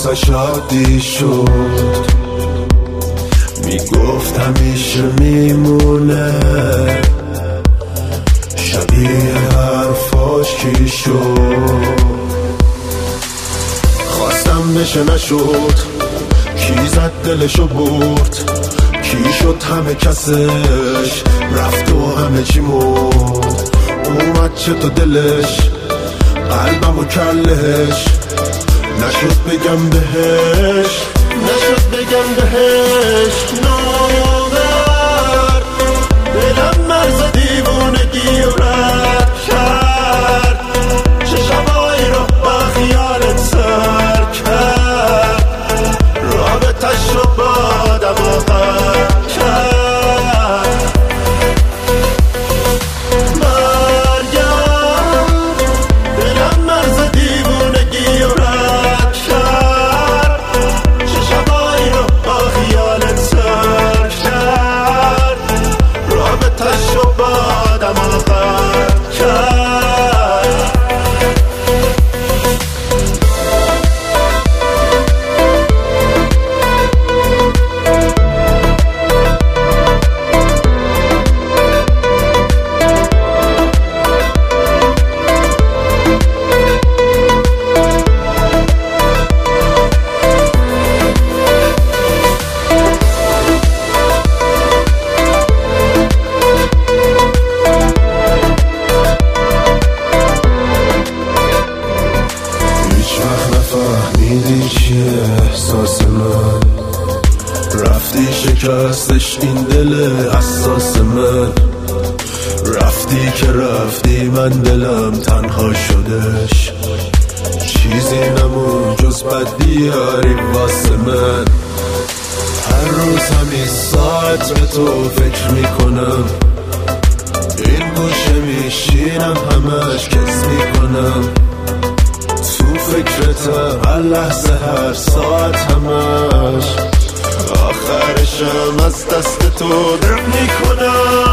واسه شادی شد، میگفت همیشه میمونه، شبیه حرفاش کی شد. خواستم بشه نشد، کی زد دلشو برد، کی شد همه کسش، رفت و همه چی مرد. اومد چه تو دلش، قلبم و کلش، نشد بگم بهش، نشد بگم بهش. نامرد دلم مرز دیوونگی و رد کرد، چه شبایی رو با خیالت سر کرد، رابطش رو با آدم آقا کرد. مریم دلم مرز دیوونگی و رد کرد، چه شبایی رو با خیالت سر کرد، رابطش رو با آدم آقا کرد. فهمیدی چیه احساس من، رفتی شکستش این دل حساس من، رفتی که رفتی من دلم تنها شدش، چیزی نمون جز بدبیاری واسه من. هر روز همین ساعت به تو فکر میکنم، این گوشه میشینم همش کس میکنم، فکرتم هر لحظه هر ساعت همش، آخرشم از دست تو درد میکنم.